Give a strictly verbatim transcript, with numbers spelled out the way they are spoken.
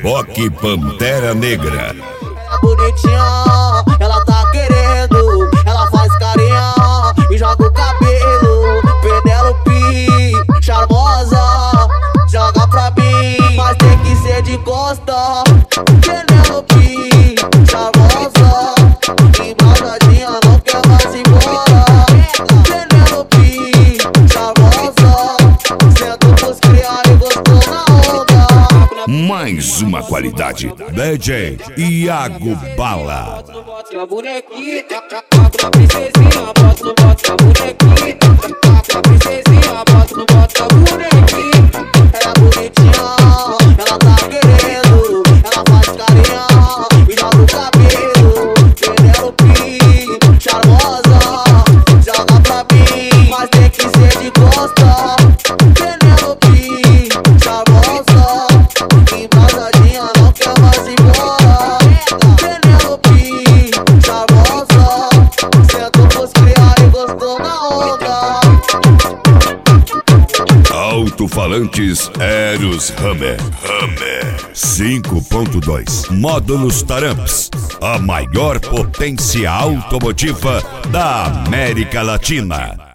Rock Pantera Negra. É bonitinha, ela tá querendo, ela faz carinha e joga o cabelo. Penélope, charmosa, joga pra mim, mas tem que ser de costa. Penélope, charmosa, embaladinha, não quer mais ir embora. Penélope, charmosa, senta pros criar e gostou na onda. Mais uma qualidade, D J Iago Bala. A bonequinha, a princesinha, bota no bota a bonequinha, a princesinha, bota no bota a bonequinha. Ela é bonitinha, ela tá querendo, ela faz carinha e joga o cabelo. Penélope, charmosa, joga pra mim, mas tem que ser de costa. Penélope, charmosa, embasadinha, não quer mais ir embora. Penélope, charmosa, sentou pros criar e gostou na onda. Alto-falantes Eros Hammer. Hammer cinco ponto dois. Módulos Taramps. A maior potência automotiva da América Latina.